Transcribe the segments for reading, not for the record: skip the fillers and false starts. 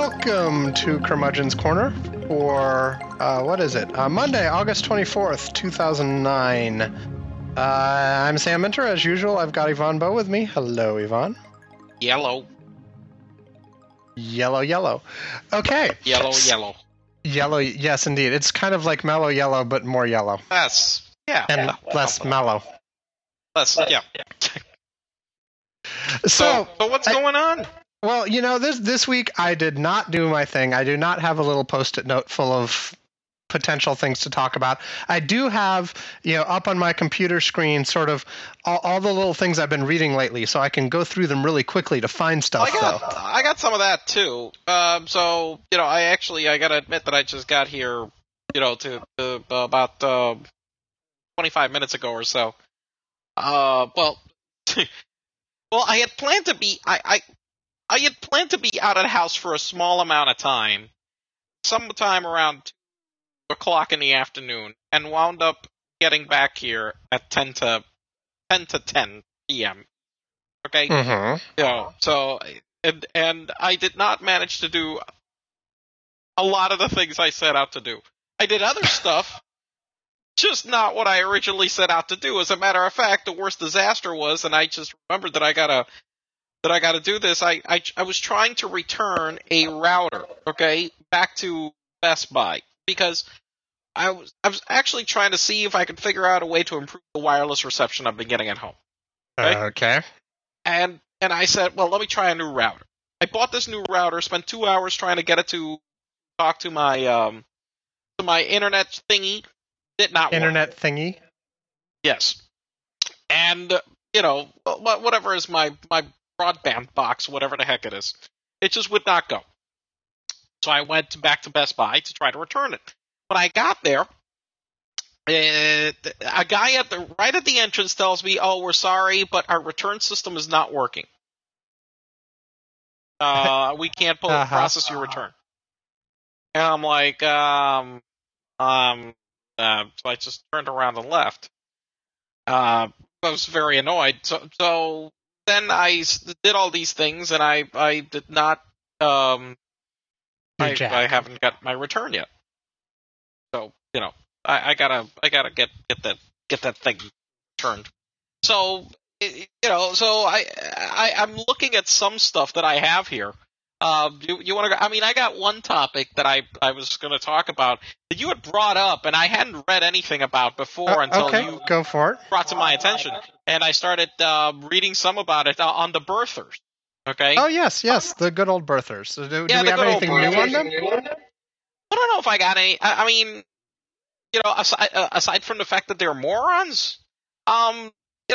Welcome to Curmudgeon's Corner for, Monday, August 24th, 2009. I'm Sam Minter, as usual. I've got Yvonne Bowe with me. Hello, Yvonne. Yellow. Yellow. Okay. Yellow. Yellow, yes, indeed. It's kind of like Mellow Yellow, but more yellow. Less mellow. Yeah. So what's going on? Well, this week I did not do my thing. I do not have a little Post-it note full of potential things to talk about. I do have, up on my computer screen sort of all the little things I've been reading lately, so I can go through them really quickly to find stuff, I got some of that, too. I gotta admit that I just got here, to about 25 minutes ago or so. Well, I had planned to be... I had planned to be out of the house for a small amount of time, sometime around 2 o'clock in the afternoon, and wound up getting back here at 10 to 10 p.m. Okay? Mm-hmm. And I did not manage to do a lot of the things I set out to do. I did other stuff, just not what I originally set out to do. As a matter of fact, the worst disaster was, and I just remembered that I gotta do this. I was trying to return a router, okay, back to Best Buy, because I was actually trying to see if I could figure out a way to improve the wireless reception I've been getting at home. Okay. And I said, well, let me try a new router. I bought this new router, spent 2 hours trying to get it to talk to my internet thingy. Did not work. Internet thingy? Yes. And, whatever is my broadband box, whatever the heck it is. It just would not go. So I went back to Best Buy to try to return it. When I got there, a guy right at the entrance tells me, "Oh, we're sorry, but our return system is not working. We can't process your return." And I'm like, so I just turned around and left. I was very annoyed. So then I did all these things, and I did not. I haven't got my return yet. So I gotta get that thing returned. So so I'm looking at some stuff that I have here. You want to go? I mean, I got one topic that I was going to talk about that you had brought up, and I hadn't read anything about before until you go for it. Brought to my attention, and I started reading some about it on the birthers. Okay. Oh yes, the good old birthers. So do we have anything new on them? I don't know if I got any. I mean, aside from the fact that they're morons, what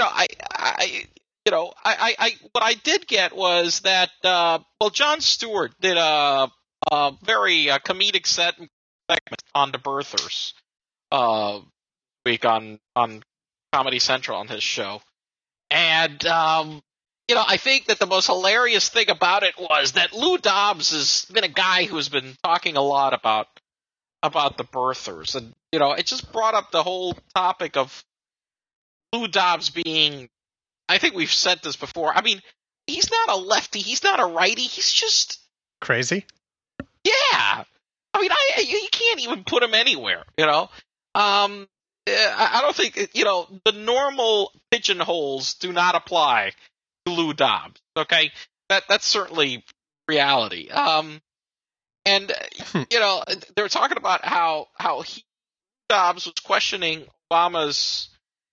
I did get was that Jon Stewart did a very comedic segment on the birthers week on Comedy Central on his show, and I think that the most hilarious thing about it was that Lou Dobbs has been a guy who has been talking a lot about the birthers, and it just brought up the whole topic of Lou Dobbs being. I think we've said this before. I mean, he's not a lefty. He's not a righty. He's just crazy. Yeah. I mean, you can't even put him anywhere. I don't think the normal pigeonholes do not apply to Lou Dobbs. Okay, that's certainly reality. And they're talking about how Dobbs was questioning Obama's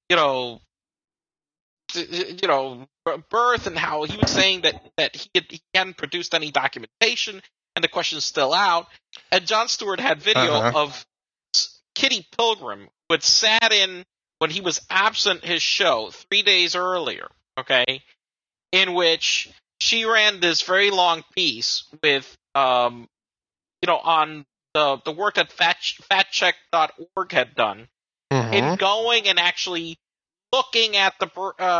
birth, and how he was saying that he hadn't produced any documentation, and the question's still out. And Jon Stewart had video of Kitty Pilgrim, who had sat in when he was absent his show 3 days earlier, okay, in which she ran this very long piece with, on the work that fatcheck.org had done, in going and actually looking at the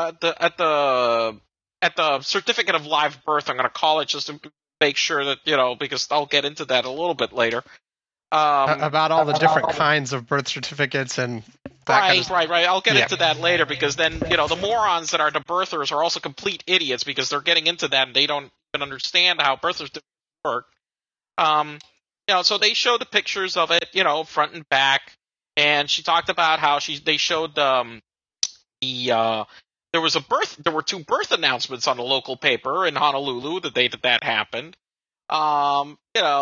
certificate of live birth, I'm going to call it, just to make sure that because I'll get into that a little bit later. About all the different kinds of birth certificates and that right. I'll get into that later, because then the morons that are the birthers are also complete idiots, because they're getting into that and they don't even understand how birth certificates work. So they showed the pictures of it, front and back, and she talked about how they showed there were 2 birth announcements on the local paper in Honolulu the day that happened. How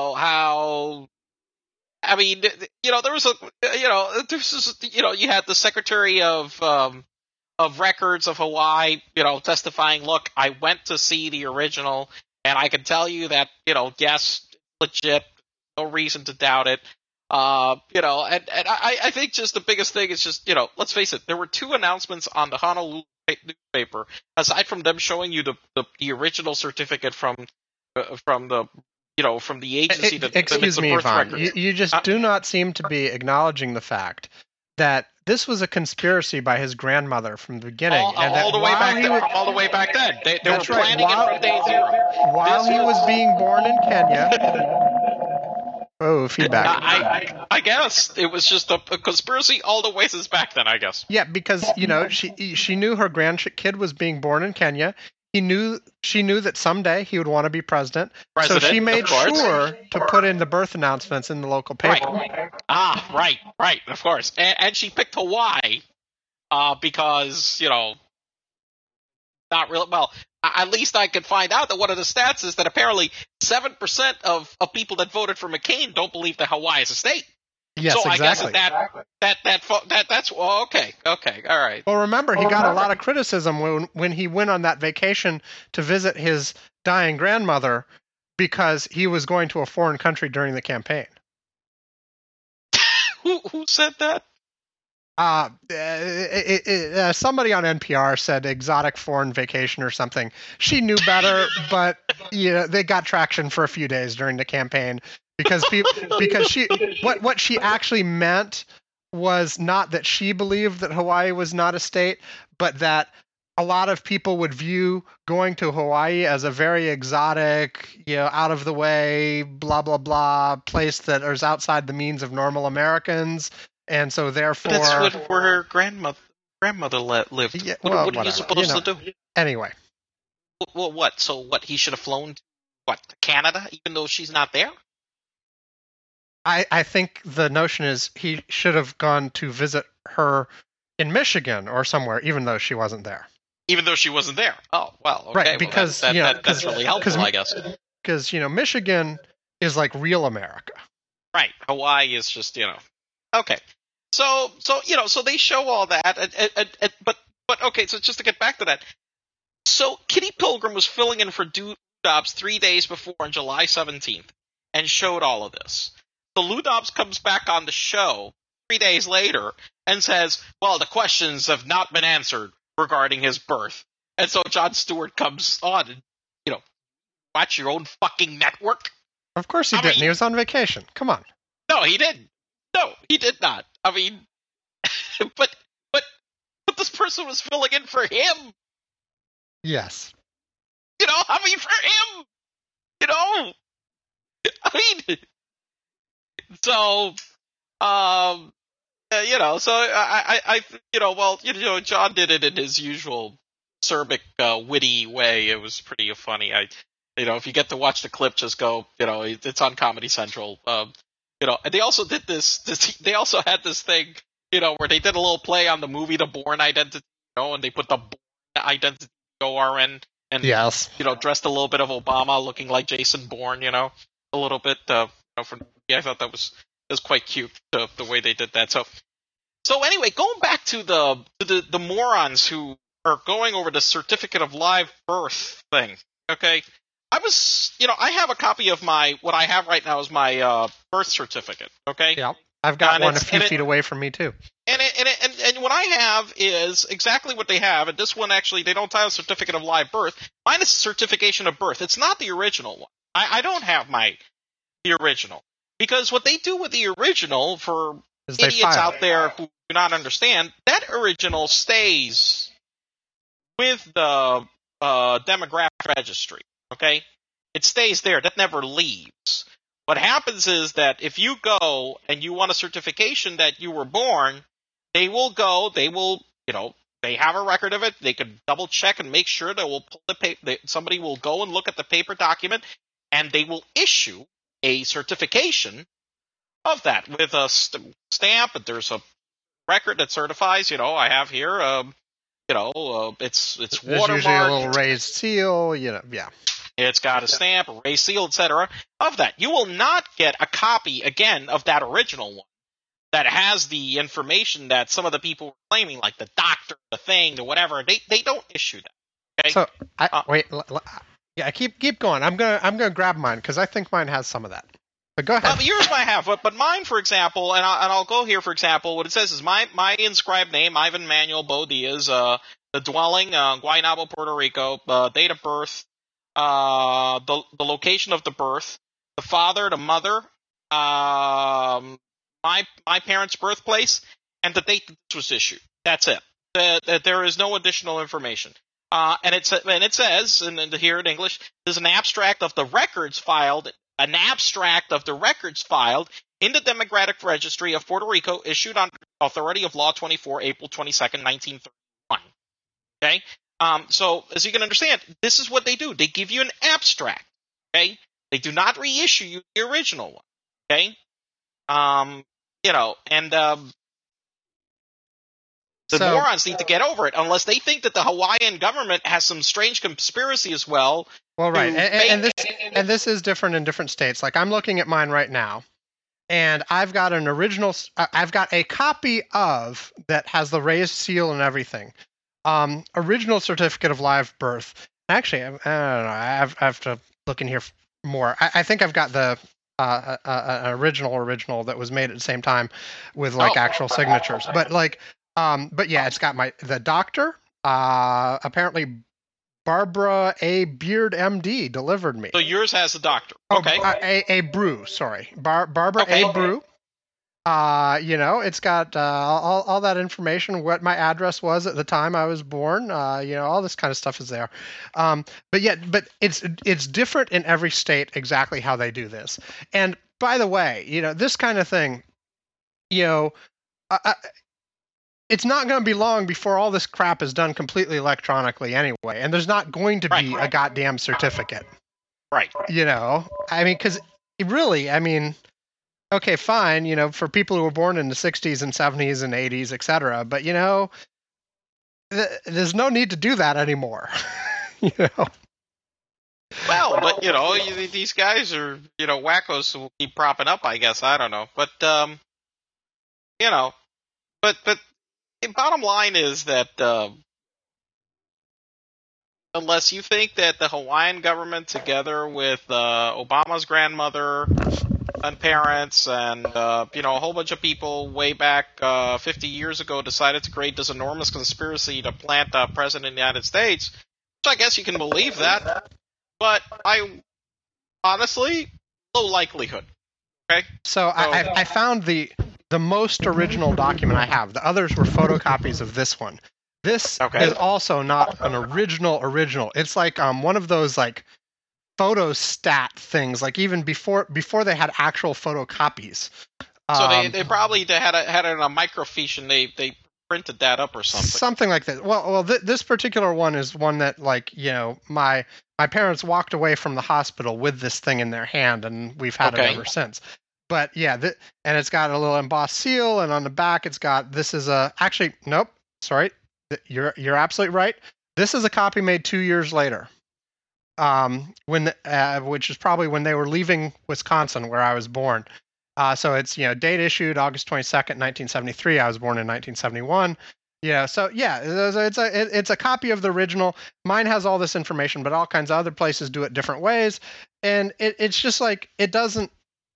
I mean, there was you had the Secretary of Records of Hawaii, testifying, look, I went to see the original, and I can tell you that, yes, legit, no reason to doubt it. And I think just the biggest thing is just, let's face it, there were 2 announcements on the Honolulu newspaper, aside from them showing you the original certificate from the agency that excuse the me, birth Yvonne, records. you just do not seem to be acknowledging the fact that this was a conspiracy by his grandmother from the beginning. All the way back then. They were planning it from day 0. While he was being born in Kenya. Oh, feedback. I guess it was just a conspiracy all the way since back then, I guess. Yeah, because, she knew her grandkid was being born in Kenya. She knew that someday he would want to be president. So she made sure to put in the birth announcements in the local paper. Right. Right, of course. And she picked Hawaii because, not really. Well, at least I could find out that one of the stats is that apparently 7% of people that voted for McCain don't believe that Hawaii is a state. Yes, so exactly. I guess that's okay, all right. Well, remember, he got a lot of criticism when he went on that vacation to visit his dying grandmother because he was going to a foreign country during the campaign. Who said that? Somebody on NPR said exotic foreign vacation or something. She knew better, but they got traction for a few days during the campaign because what she actually meant was not that she believed that Hawaii was not a state, but that a lot of people would view going to Hawaii as a very exotic, out of the way, blah blah blah place that is outside the means of normal Americans. And so, therefore, that's where her grandmother lived. Yeah, what are you supposed to do? Anyway. Well, what? So, what? He should have flown to Canada, even though she's not there? I think the notion is he should have gone to visit her in Michigan or somewhere, even though she wasn't there. Even though she wasn't there. Oh, well, okay. Right, because that's really helpful, I guess. Because Michigan is like real America. Right. Hawaii is just okay. So they show all that, but okay. So just to get back to that, so Kitty Pilgrim was filling in for Lou Dobbs 3 days before on July 17th, and showed all of this. So Lou Dobbs comes back on the show 3 days later and says, "Well, the questions have not been answered regarding his birth." And so Jon Stewart comes on and watch your own fucking network. Of course he didn't. He was on vacation. Come on. No, he didn't. No, he did not. I mean, but this person was filling in for him. Yes. For him. So, John did it in his usual acerbic, witty way. It was pretty funny. If you get to watch the clip, just go, it's on Comedy Central. And they also did this they also had this thing, where they did a little play on the movie The Bourne Identity, and they put the Bourne Identity ORN and, yes, dressed a little bit of Obama looking like Jason Bourne, a little bit, I thought that was quite cute, the way they did that. So anyway, going back to the morons who are going over the certificate of live birth thing, okay? I have a copy of what I have right now is my birth certificate, okay? Yeah, I've got one a few feet away from me too. And what I have is exactly what they have, and this one actually, they don't have a certificate of live birth. Mine is a certification of birth. It's not the original one. I don't have the original. Because what they do with the original, for idiots out there who do not understand, that original stays with the demographic registry. Okay? It stays there. That never leaves. What happens is that if you go and you want a certification that you were born, they will, they have a record of it. They can double check and make sure they will pull the paper. Somebody will go and look at the paper document, and they will issue a certification of that with a stamp. There's a record that certifies, I have here, it's There's watermarked. usually a little raised seal, yeah. It's got a stamp, a raised seal, etc. of that. You will not get a copy, again, of that original one that has the information that some of the people were claiming, like the doctor, the thing, the whatever. They don't issue that. Okay? So, keep going. I'm gonna grab mine because I think mine has some of that. But go ahead. Yours might have, but mine, for example, and I'll go here, for example, what it says is my inscribed name, Ivan Manuel Bo Diaz, the dwelling, Guaynabo, Puerto Rico, date of birth, the location of the birth, the father, the mother, my parents' birthplace, and the date that this was issued. That's it. There is no additional information. And it says, and here in English, there's an abstract of the records filed in the Democratic Registry of Puerto Rico, issued on authority of Law 24, April 22nd, 1931. Okay? So, as you can understand, this is what they do. They give you an abstract. Okay? They do not reissue you the original one. Okay? The morons need to get over it, unless they think that the Hawaiian government has some strange conspiracy as well. Well, right, and this is different in different states. Like, I'm looking at mine right now, and I've got an original. I've got a copy of that has the raised seal and everything. Original certificate of live birth. Actually, I don't know. I have to look in here more. I think I've got the original that was made at the same time with actual signatures. But yeah, it's got the doctor. Apparently, Barbara A. Beard, M.D. delivered me. So yours has the doctor. Okay. A Brew. Sorry, Barbara okay. A. Brew. It's got all that information, what my address was at the time I was born. All this kind of stuff is there. But it's different in every state exactly how they do this. And by the way, this kind of thing, it's not going to be long before all this crap is done completely electronically anyway, and there's not going to be a goddamn certificate. Right. Because really, okay, fine, for people who were born in the 60s and 70s and 80s, etc. But, there's no need to do that anymore. Well, but, these guys are, wackos who will keep propping up, I guess. I don't know. But, but the bottom line is that unless you think that the Hawaiian government, together with Obama's grandmother and parents and, a whole bunch of people way back 50 years ago decided to create this enormous conspiracy to plant a president of the United States, which I guess you can believe that, but honestly, low likelihood. Okay? So I found the most original document I have. The others were photocopies of this one. This is also not an original. It's like one of those photostat things, like even before they had actual photocopies. So they probably had it on a microfiche and they printed that up or something. Something like that. Well, this particular one is one that my parents walked away from the hospital with this thing in their hand, and we've had it ever since. But yeah, and it's got a little embossed seal, and on the back it's got, this is nope, sorry, you're absolutely right. This is a copy made 2 years later, which is probably when they were leaving Wisconsin, where I was born. So it's date issued August 22nd, 1973. I was born in 1971. So yeah, it's a copy of the original. Mine has all this information, but all kinds of other places do it different ways, and it's just it doesn't.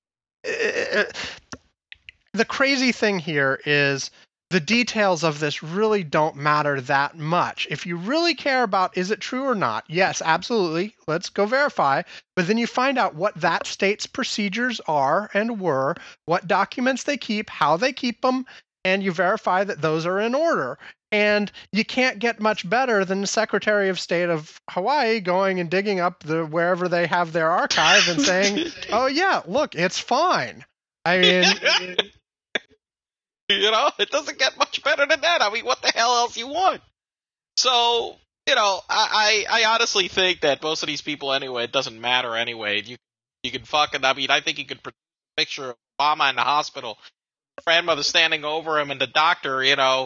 The crazy thing here is the details of this really don't matter that much. If you really care about, is it true or not? Yes, absolutely. Let's go verify. But then you find out what that state's procedures are and were, what documents they keep, how they keep them, and you verify that those are in order. And you can't get much better than the Secretary of State of Hawaii going and digging up wherever they have their archive and saying, oh yeah, look, it's fine. It doesn't get much better than that. What the hell else you want? So, I honestly think that most of these people anyway, it doesn't matter anyway. You can fucking, I mean, I think you could produce a picture of Obama in the hospital, grandmother standing over him, and the doctor,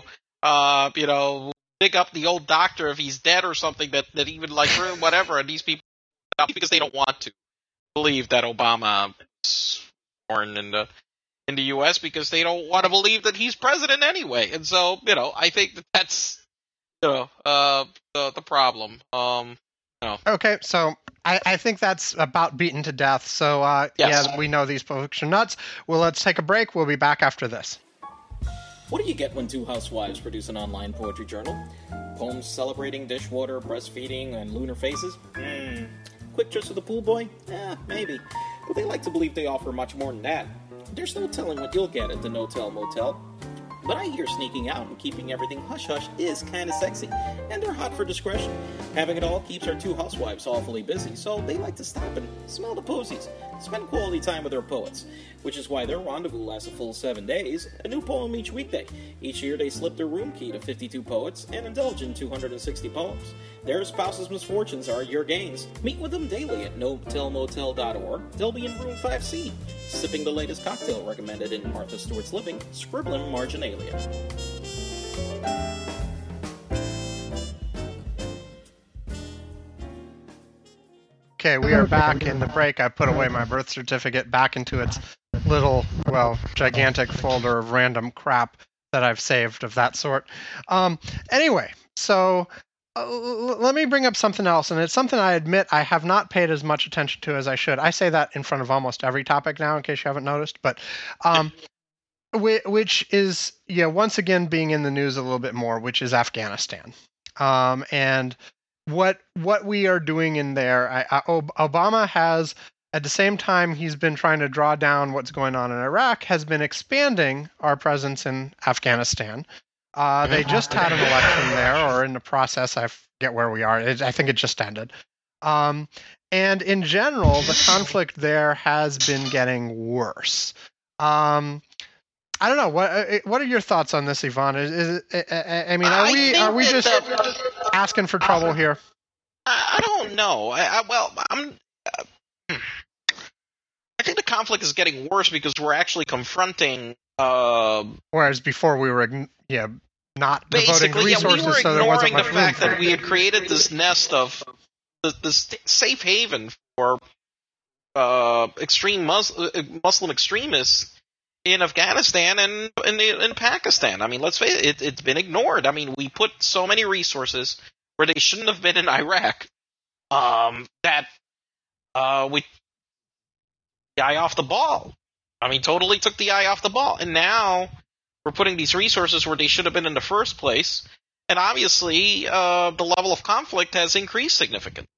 dig up the old doctor if he's dead or something that even like whatever, and these people, because they don't want to believe that Obama is born in the U.S. because they don't want to believe that he's president anyway, and so I think that's the problem. Okay, so I think that's about beaten to death. So Yes. yeah, we know these folks are nuts. Well, let's take a break. We'll be back after this. What do you get when two housewives produce an online poetry journal? Poems celebrating dishwater, breastfeeding, and lunar phases? Quick trips with the pool boy? Maybe. But they like to believe they offer much more than that. There's no telling what you'll get at the No-Tell Motel. But I hear sneaking out and keeping everything hush-hush is kinda sexy, and they're hot for discretion. Having it all keeps our two housewives awfully busy, so they like to stop and smell the posies, spend quality time with their poets, which is why their rendezvous lasts a full 7 days, a new poem each weekday. Each year they slip their room key to 52 poets and indulge in 260 poems. Their spouse's misfortunes are your gains. Meet with them daily at notellmotel.org. They'll be in room 5C, sipping the latest cocktail recommended in Martha Stewart's living, scribbling marginalia. Okay, we are back in the break. I put away my birth certificate back into its little, gigantic folder of random crap that I've saved of that sort. Anyway, so let me bring up something else, and it's something I admit I have not paid as much attention to as I should. I say that in front of almost every topic now, in case you haven't noticed, but which is, once again being in the news a little bit more, which is Afghanistan. And what we are doing in there. Obama has, at the same time he's been trying to draw down what's going on in Iraq, has been expanding our presence in Afghanistan. They just had an election there, or in the process. I forget where we are. I think it just ended. And in general, the conflict there has been getting worse. I don't know. What are your thoughts on this, Yvonne? Are we just asking for trouble here? I don't know. I think the conflict is getting worse because we're actually confronting. Whereas before we were, not devoting resources, we were so there wasn't ignoring much the room fact for that it. we had created this nest of this safe haven for extreme Muslim extremists in Afghanistan and in Pakistan. I mean, let's face it, it's been ignored. I mean, we put so many resources where they shouldn't have been in Iraq that we took the eye off the ball. I mean, totally took the eye off the ball. And now we're putting these resources where they should have been in the first place. And obviously, the level of conflict has increased significantly.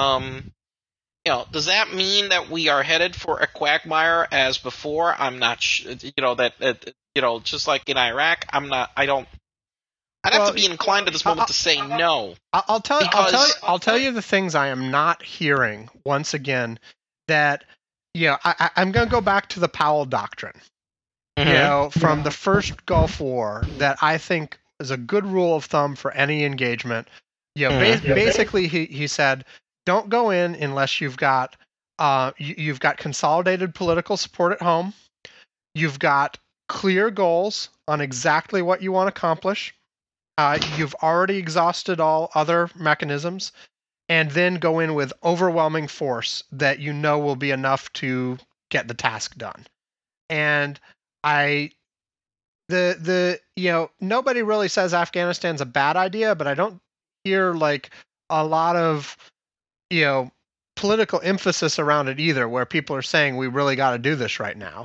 Does that mean that we are headed for a quagmire as before? I'm not sure. Just like in Iraq, I'd have to be inclined at this moment to say no. I'll tell you the things I am not hearing once again. That I'm going to go back to the Powell Doctrine. From the first Gulf War, that I think is a good rule of thumb for any engagement. Basically, he said, don't go in unless you've got consolidated political support at home. You've got clear goals on exactly what you want to accomplish. You've already exhausted all other mechanisms, and then go in with overwhelming force that will be enough to get the task done. And nobody really says Afghanistan's a bad idea, but I don't hear like a lot of political emphasis around it either, where people are saying we really got to do this right now.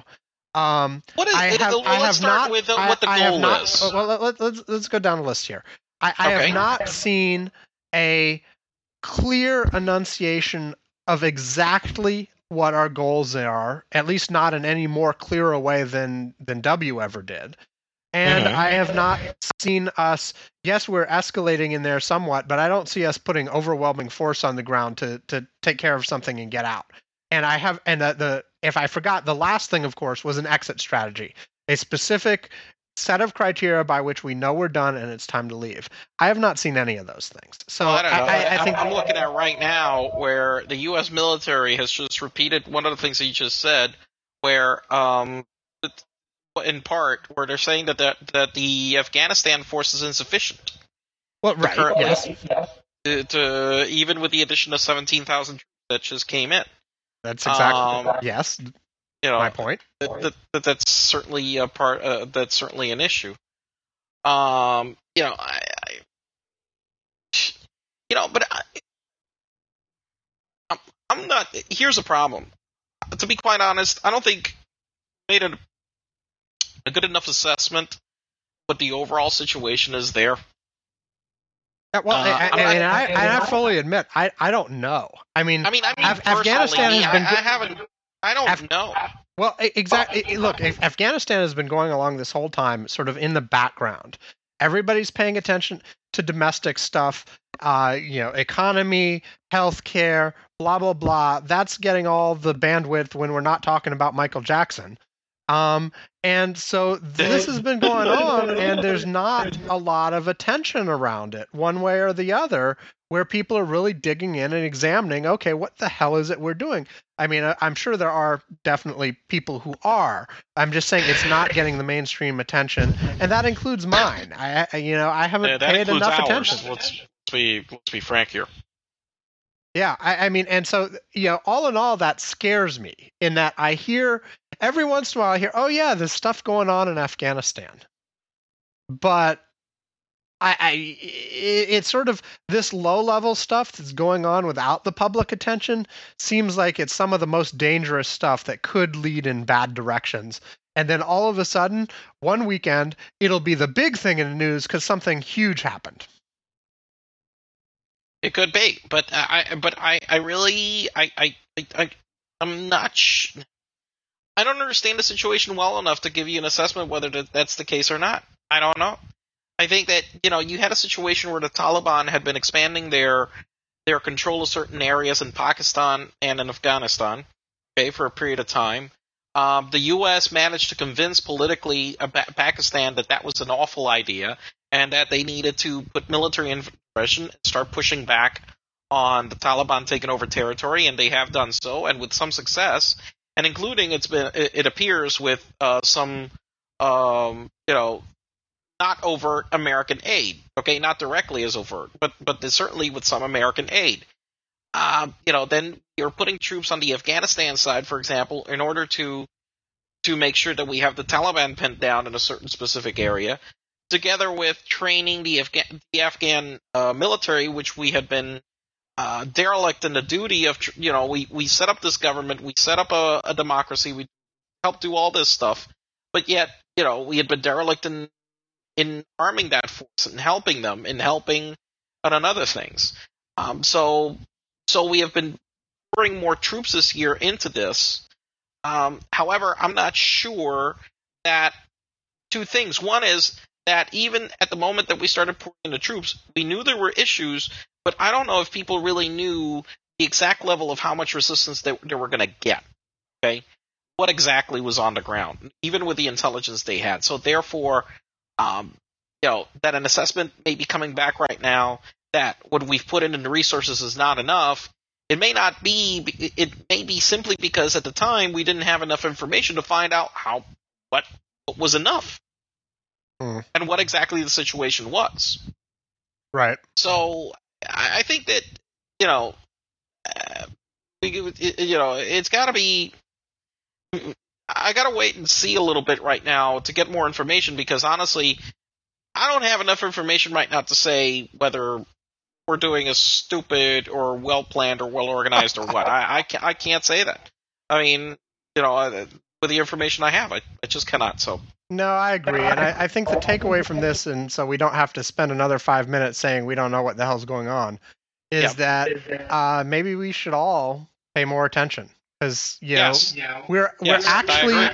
Let's start with what the goal is. Well, let's go down the list here. I have not seen a clear enunciation of exactly what our goals are, at least not in any more clearer way than W ever did. And I have not seen us, yes, we're escalating in there somewhat, but I don't see us putting overwhelming force on the ground to take care of something and get out. And if I forgot, the last thing, of course, was an exit strategy, a specific set of criteria by which we know we're done and it's time to leave. I have not seen any of those things. So well, I don't know. I think I'm looking at right now where the U.S. military has just repeated one of the things that you just said, where in part where they're saying that the Afghanistan force is insufficient. Well, right. Yes. To even with the addition of 17,000 troops that just came in. That's exactly yes. My point. That's certainly a part. That's certainly an issue. But I'm not. Here's a problem. To be quite honest, I don't think I made a good enough assessment what the overall situation is there. Well, I fully admit I don't know. I mean Afghanistan has been. I don't know. Well, exactly. Look, Afghanistan has been going along this whole time, sort of in the background. Everybody's paying attention to domestic stuff, economy, healthcare, blah blah blah. That's getting all the bandwidth when we're not talking about Michael Jackson. And so this has been going on, and there's not a lot of attention around it, one way or the other, where people are really digging in and examining, okay, what the hell is it we're doing? I mean, I'm sure there are definitely people who are. I'm just saying it's not getting the mainstream attention, and that includes mine. I haven't paid enough attention. Let's be frank here. Yeah, I mean, and so, all in all, that scares me in that I hear every once in a while, I hear, oh yeah, there's stuff going on in Afghanistan. But it's sort of this low level stuff that's going on without the public attention seems like it's some of the most dangerous stuff that could lead in bad directions. And then all of a sudden, one weekend, it'll be the big thing in the news because something huge happened. It could be, but I'm not. I don't understand the situation well enough to give you an assessment whether that's the case or not. I don't know. I think that you had a situation where the Taliban had been expanding their control of certain areas in Pakistan and in Afghanistan, for a period of time. The U.S. managed to convince politically Pakistan that was an awful idea and that they needed to put military intervention and start pushing back on the Taliban taking over territory, and they have done so, and with some success, and including it appears with some not overt American aid, okay, not directly as overt, but certainly with some American aid. Then you're putting troops on the Afghanistan side, for example, in order to make sure that we have the Taliban pinned down in a certain specific area, together with training the Afghan military, which we had been derelict in the duty of. We set up this government, we set up a democracy, we helped do all this stuff, but yet we had been derelict in arming that force and helping them on other things. So we have been pouring more troops this year into this. However, I'm not sure that two things. One is that even at the moment that we started pouring in the troops, we knew there were issues, but I don't know if people really knew the exact level of how much resistance they were going to get. Okay, what exactly was on the ground, even with the intelligence they had. So therefore, that an assessment may be coming back right now that what we've put in the resources is not enough. It may not be. It may be simply because at the time we didn't have enough information to find out what was enough. And what exactly the situation was. Right. So I think that it's got to be. I got to wait and see a little bit right now to get more information because honestly, I don't have enough information right now to say whether we're doing a stupid or well planned or well organized or what. I can't say that. I mean, with the information I have, I just cannot. So. No, I agree. And I think the takeaway from this, and so we don't have to spend another 5 minutes saying we don't know what the hell's going on, is that maybe we should all pay more attention. Because, we're actually,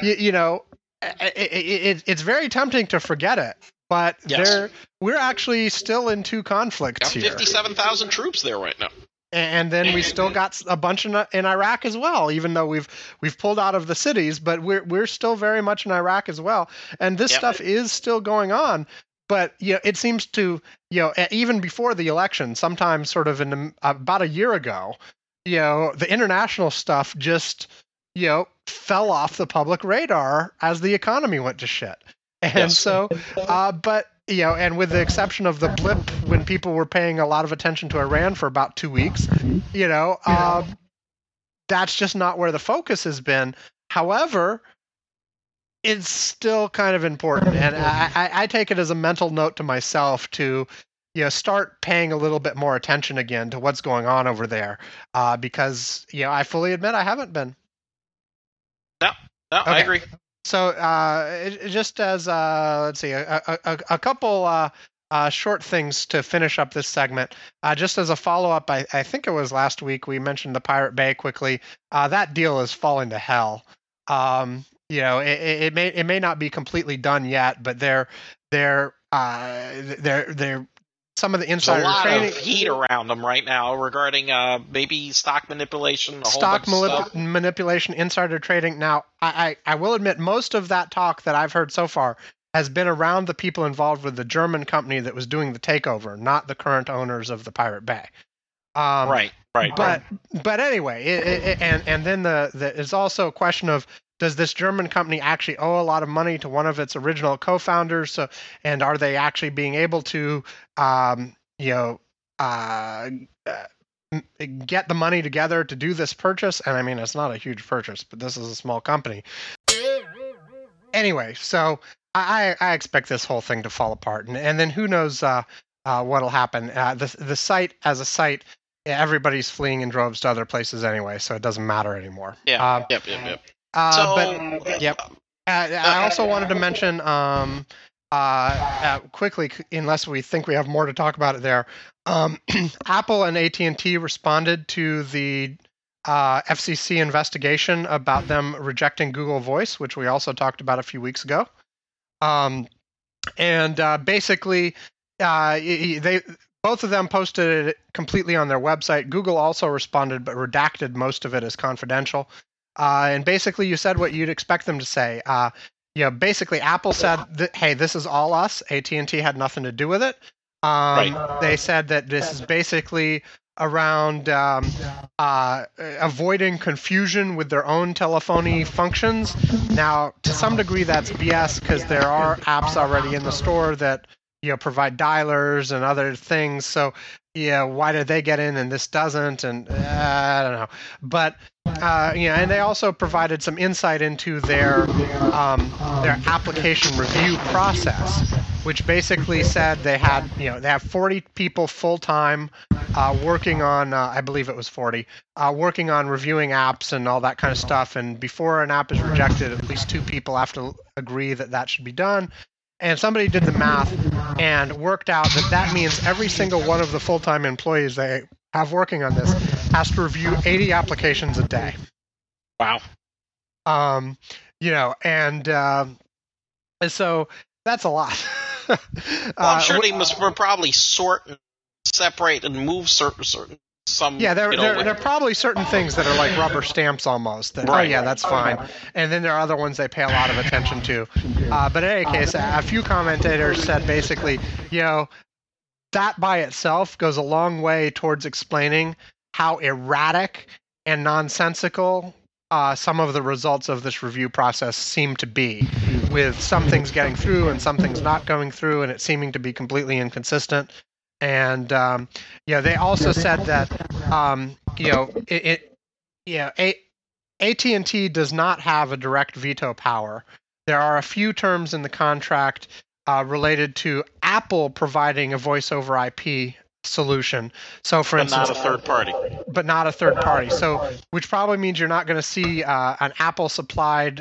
it's very tempting to forget it. But we're actually still in two conflicts here. 57,000 troops there right now. And then we still got a bunch in Iraq as well, even though we've pulled out of the cities, but we're still very much in Iraq as well. And this stuff is still going on. But it seems to even before the election, sometime sort of about a year ago, the international stuff just fell off the public radar as the economy went to shit. And so, but and with the exception of the blip when people were paying a lot of attention to Iran for about 2 weeks, that's just not where the focus has been. However, it's still kind of important, and I take it as a mental note to myself to start paying a little bit more attention again to what's going on over there, because I fully admit I haven't been. No, okay. I agree. So just as let's see, a couple short things to finish up this segment. Just as a follow-up, I think it was last week we mentioned the Pirate Bay quickly. That deal is falling to hell. It may not be completely done yet, but they're some of the insider trading. There's a lot trading of heat around them right now regarding maybe stock manipulation, manipulation, insider trading. Now, I will admit most of that talk that I've heard so far has been around the people involved with the German company that was doing the takeover, not the current owners of the Pirate Bay. Right. But anyway, and then there's also a question of, does this German company actually owe a lot of money to one of its original co-founders? So, and are they actually being able to, get the money together to do this purchase? And I mean, it's not a huge purchase, but this is a small company. Anyway, so I expect this whole thing to fall apart, and then who knows what'll happen. The site as a site, everybody's fleeing in droves to other places anyway, so it doesn't matter anymore. Yeah. Yep. I also wanted to mention quickly, unless we think we have more to talk about it there, Apple and AT&T responded to the FCC investigation about them rejecting Google Voice, which we also talked about a few weeks ago. Basically, they both of them posted it completely on their website. Google also responded, but redacted most of it as confidential. And basically, you said what you'd expect them to say. Basically, Apple said that, hey, this is all us. AT&T had nothing to do with it. Right. They said that this is basically around avoiding confusion with their own telephony functions. Now, to some degree, that's BS because there are apps already in the store that provide dialers and other things. So, why did they get in and this doesn't? And I don't know. But and they also provided some insight into their application review process, which basically said they have 40 people full time working on, I believe it was 40, working on reviewing apps and all that kind of stuff. And before an app is rejected, at least 2 people have to agree that should be done. And somebody did the math and worked out that means every single one of the full-time employees they have working on this has to review 80 applications a day. Wow. So that's a lot. Well, I'm sure they must probably sort and separate and move certain. There are probably certain things that are like rubber stamps almost. That, right. Oh yeah, that's fine. And then there are other ones they pay a lot of attention to. But in any case, a few commentators said basically, that by itself goes a long way towards explaining how erratic and nonsensical some of the results of this review process seem to be, with some things getting through and some things not going through, and it seeming to be completely inconsistent. And they also said that AT&T does not have a direct veto power. There are a few terms in the contract related to Apple providing a voice over IP solution. So, for instance, not a third party. But not a third party. So, which probably means you're not going to see an Apple supplied,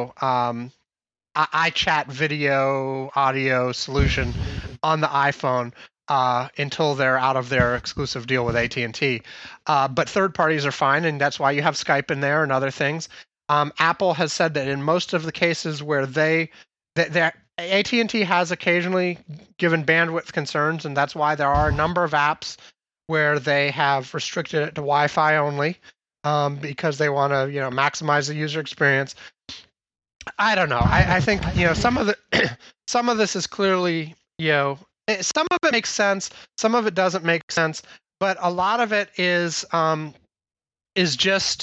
iChat video audio solution on the iPhone. Until they're out of their exclusive deal with AT&T. But third parties are fine, and that's why you have Skype in there and other things. Apple has said that in most of the cases where AT&T has occasionally given bandwidth concerns, and that's why there are a number of apps where they have restricted it to Wi-Fi only because they want to, maximize the user experience. I don't know. I think, some of this is clearly, some of it makes sense, some of it doesn't make sense, but a lot of it is just,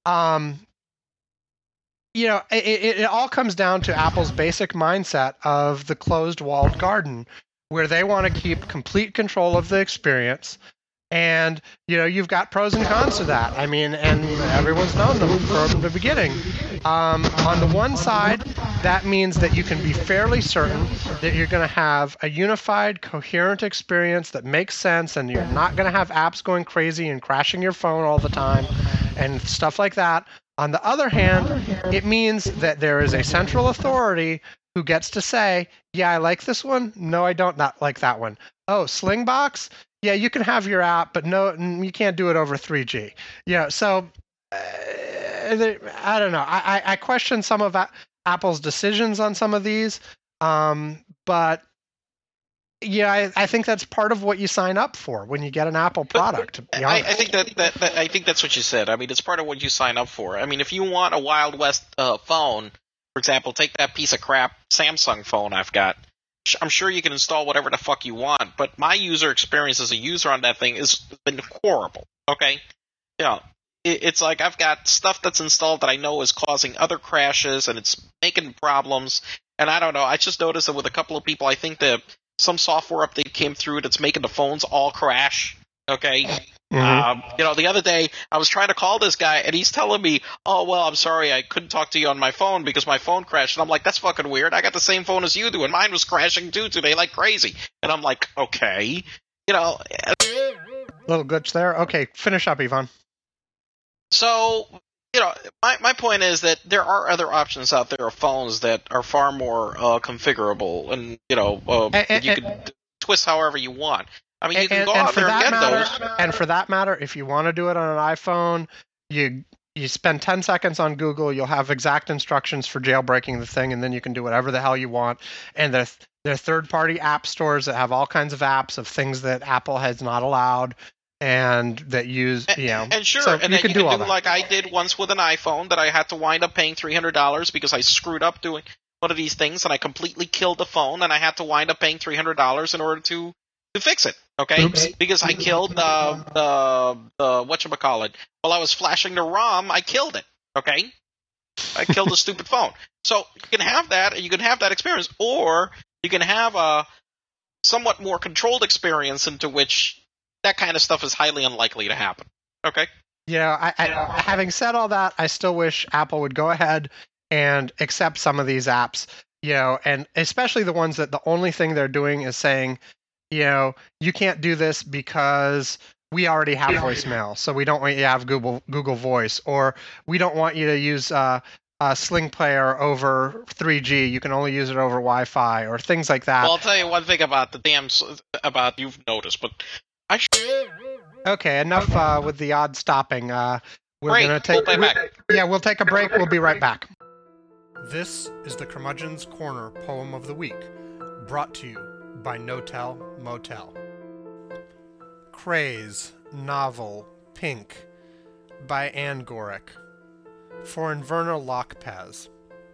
it all comes down to Apple's basic mindset of the closed walled garden, where they want to keep complete control of the experience. And, you've got pros and cons to that. I mean, and everyone's known them from the beginning. On the one side, that means that you can be fairly certain that you're going to have a unified, coherent experience that makes sense, and you're not going to have apps going crazy and crashing your phone all the time and stuff like that. On the other hand, it means that there is a central authority who gets to say, yeah, I like this one. No, I don't not like that one. Oh, Slingbox? Yeah, you can have your app, but no, you can't do it over 3G. So I don't know. I question some of Apple's decisions on some of these, but yeah, I think that's part of what you sign up for when you get an Apple product. I think that I think that's what you said. I mean, it's part of what you sign up for. I mean, if you want a Wild West phone, for example, take that piece of crap Samsung phone I've got. I'm sure you can install whatever the fuck you want, but my user experience as a user on that thing has been horrible. Okay, it's like I've got stuff that's installed that I know is causing other crashes and it's making problems. And I don't know. I just noticed that with a couple of people, I think that some software update came through that's making the phones all crash. Okay. Mm-hmm. The other day I was trying to call this guy and he's telling me, oh, well, I'm sorry, I couldn't talk to you on my phone because my phone crashed. And I'm like, that's fucking weird. I got the same phone as you do and mine was crashing too today like crazy. And I'm like, okay, Little glitch there. Okay, finish up, Ivan. So, my point is that there are other options out there of phones that are far more configurable and, you can twist however you want. I mean, you can go out there and get those. And for that matter, if you want to do it on an iPhone, you spend 10 seconds on Google, you'll have exact instructions for jailbreaking the thing, and then you can do whatever the hell you want. And there are third-party app stores that have all kinds of apps of things that Apple has not allowed and that use, And sure, so and you then can do all that. Like I did once with an iPhone that I had to wind up paying $300 because I screwed up doing one of these things and I completely killed the phone and I had to wind up paying $300 in order to fix it, okay? Oops. Because I killed the whatchamacallit. While I was flashing the ROM, I killed it, okay? I killed the stupid phone. So you can have that, and you can have that experience, or you can have a somewhat more controlled experience into which that kind of stuff is highly unlikely to happen, okay? Having said all that, I still wish Apple would go ahead and accept some of these apps, and especially the ones that the only thing they're doing is saying, you can't do this because we already have voicemail, so we don't want you to have Google Voice, or we don't want you to use Sling Player over 3G. You can only use it over Wi-Fi, or things like that. Well, I'll tell you one thing about about you've noticed, but Okay, enough with the odd stopping. We're gonna take. We'll take a break. We'll be right back. This is the Curmudgeon's Corner Poem of the Week, brought to you by No-Tell Motel. Craze, novel, pink, by Anne Gorick, for Inverno Lockpez.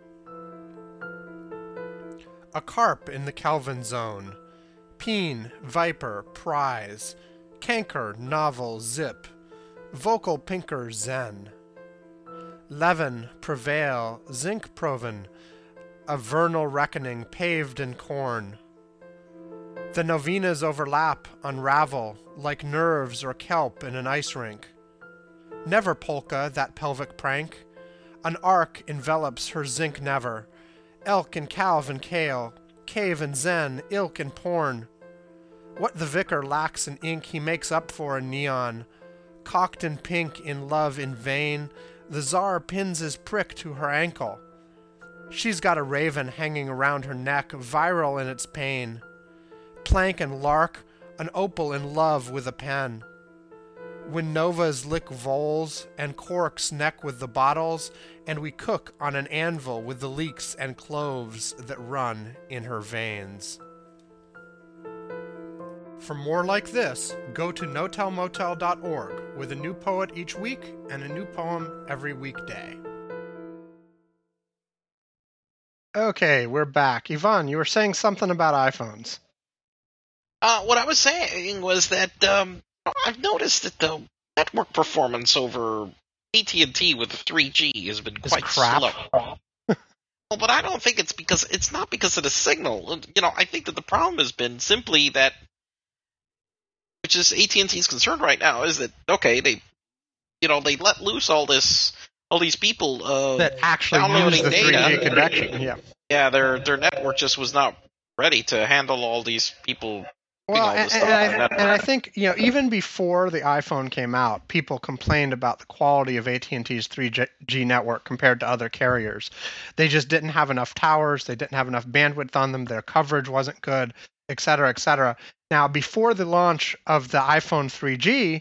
A carp in the Kelvin zone, peen, viper, prize, canker, novel, zip, vocal pinker, zen. Levin, prevail, zinc proven, a vernal reckoning paved in corn. The novenas overlap, unravel, like nerves or kelp in an ice rink. Never polka, that pelvic prank. An arc envelops her zinc never. Elk and calve and kale, cave and zen, ilk and porn. What the vicar lacks in ink he makes up for in neon. Cocked and pink in love in vain, the czar pins his prick to her ankle. She's got a raven hanging around her neck, viral in its pain. Plank and lark, an opal in love with a pen. When novas lick voles and corks neck with the bottles, and we cook on an anvil with the leeks and cloves that run in her veins. For more like this, go to notelmotel.org with a new poet each week and a new poem every weekday. Okay, we're back. Yvonne, you were saying something about iPhones. What I was saying was that I've noticed that the network performance over AT&T with 3G has been quite slow. Well, but I don't think it's not because of the signal. I think that the problem has been simply that, which is AT&T's concern right now, is that they let loose all these people that actually use the 3G connection. Yeah, their network just was not ready to handle all these people. Well, and I think even before the iPhone came out, people complained about the quality of AT&T's 3G network compared to other carriers. They just didn't have enough towers. They didn't have enough bandwidth on them. Their coverage wasn't good, et cetera, et cetera. Now, before the launch of the iPhone 3G,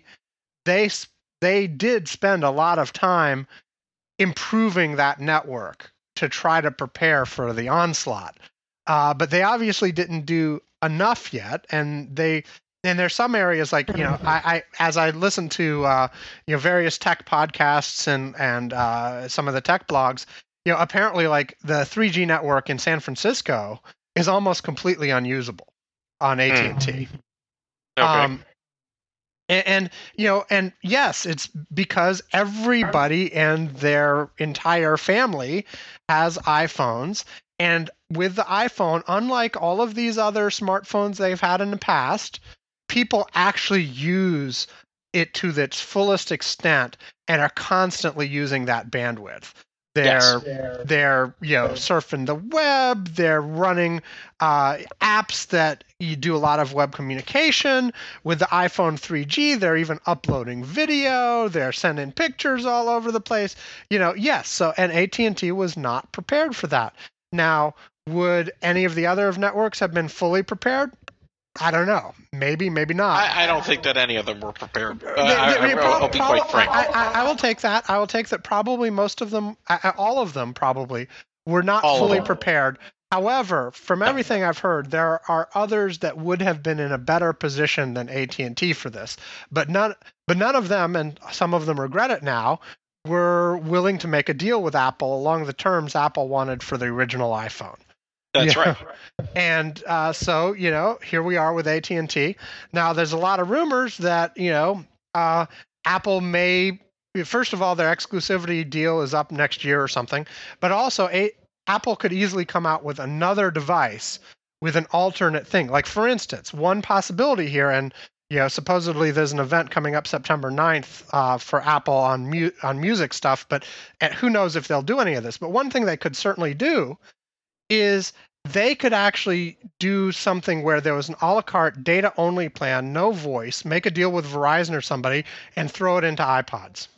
they did spend a lot of time improving that network to try to prepare for the onslaught. But they obviously didn't do enough yet, and there's some areas like I as I listen to various tech podcasts and some of the tech blogs, apparently like the 3G network in San Francisco is almost completely unusable on AT&T. Okay. And yes, it's because everybody and their entire family has iPhones. And with the iPhone, unlike all of these other smartphones they've had in the past, people actually use it to its fullest extent and are constantly using that bandwidth. They're surfing the web. They're running apps that you do a lot of web communication. With the iPhone 3G, they're even uploading video. They're sending pictures all over the place. Yes. So, and AT&T was not prepared for that. Now, would any of the other networks have been fully prepared? I don't know. Maybe, maybe not. I don't think that any of them were prepared. I'll be quite frank. I will take that. I will take that. Probably most of them, all of them probably, were not fully prepared. However, from everything I've heard, there are others that would have been in a better position than AT&T for this. But none of them, and some of them regret it now, were willing to make a deal with Apple along the terms Apple wanted for the original iPhone. That's right. And so, here we are with AT&T. Now, there's a lot of rumors that, Apple may, first of all, their exclusivity deal is up next year or something, but also Apple could easily come out with another device with an alternate thing. Like, for instance, one possibility here, and supposedly there's an event coming up September 9th for Apple on music stuff, but who knows if they'll do any of this. But one thing they could certainly do is they could actually do something where there was an a la carte data-only plan, no voice, make a deal with Verizon or somebody, and throw it into iPods.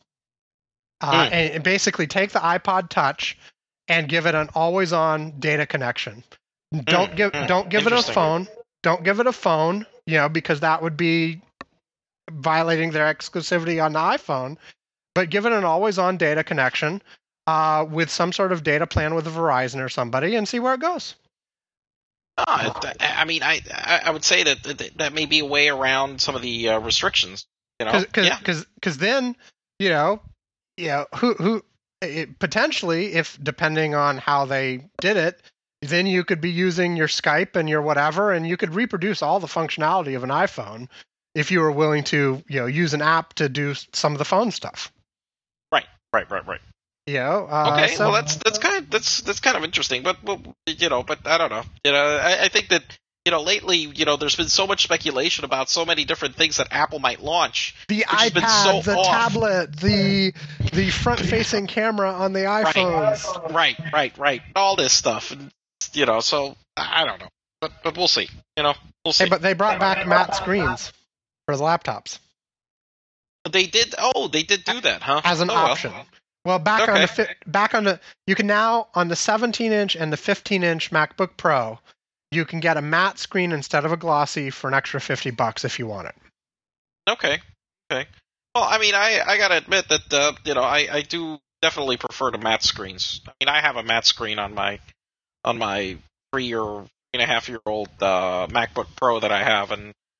And basically take the iPod Touch and give it an always-on data connection. Don't give it a phone. Don't give it a phone, because that would be violating their exclusivity on the iPhone. But give it an always-on data connection with some sort of data plan with Verizon or somebody, and see where it goes. I would say that may be a way around some of the restrictions. Because then, who potentially, if depending on how they did it, then you could be using your Skype and your whatever, and you could reproduce all the functionality of an iPhone if you were willing to, use an app to do some of the phone stuff. Right. Okay, so, well that's kind of interesting, but I don't know. I think that lately, there's been so much speculation about so many different things that Apple might launch. The iPad, the tablet, the front-facing camera on the iPhones. Right. All this stuff, and so I don't know, but we'll see. We'll see. Hey, but they brought back matte screens for the laptops. They did. Oh, they did do that, huh? As an option. Well, back on the you can now on the 17-inch and the 15-inch MacBook Pro, you can get a matte screen instead of a glossy for an extra $50 if you want it. Okay. Well, I gotta admit that I do definitely prefer the matte screens. I have a matte screen on my 3 or 3.5-year-old MacBook Pro that I have, and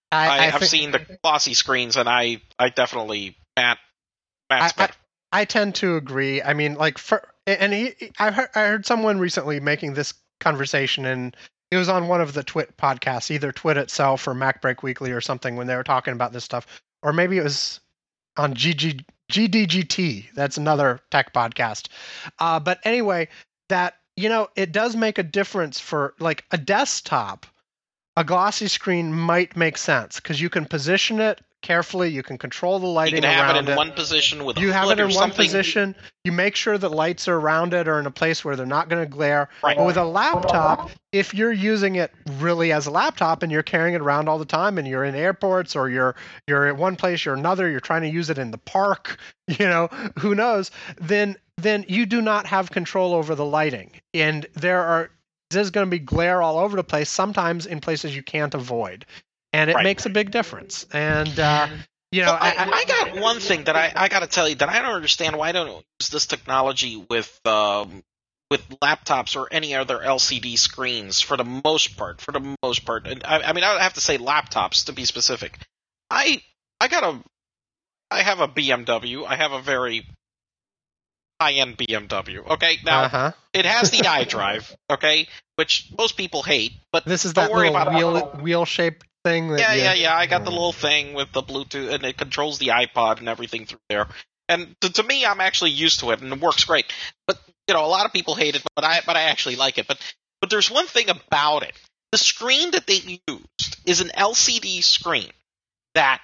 I've seen the glossy screens, and I definitely Matt's better. I tend to agree. I mean, like, I heard someone recently making this conversation, and it was on one of the Twit podcasts, either Twit itself or MacBreak Weekly or something, when they were talking about this stuff, or maybe it was on GDGT. That's another tech podcast. But anyway, that, it does make a difference for like a desktop. A glossy screen might make sense because you can position it carefully. You can control the lighting around it. You can have it in one position with a You have it in one something. Position. You make sure that lights are around it or in a place where they're not going to glare. Right. But with a laptop, if you're using it really as a laptop and you're carrying it around all the time and you're in airports or you're at one place or another, you're trying to use it in the park, who knows, then you do not have control over the lighting. And there's going to be glare all over the place, sometimes in places you can't avoid. And it makes a big difference. And, I got one thing that I got to tell you that I don't understand why I don't use this technology with laptops or any other LCD screens for the most part. And I mean, I would have to say laptops to be specific. I have a BMW. I have a very high-end BMW. Okay, now it has the iDrive. Okay, which most people hate, but this is don't that worry little about wheel-shaped thing. Yeah. I got the little thing with the Bluetooth, and it controls the iPod and everything through there. And to me, I'm actually used to it, and it works great. But a lot of people hate it, but I actually like it. But there's one thing about it: the screen that they used is an LCD screen that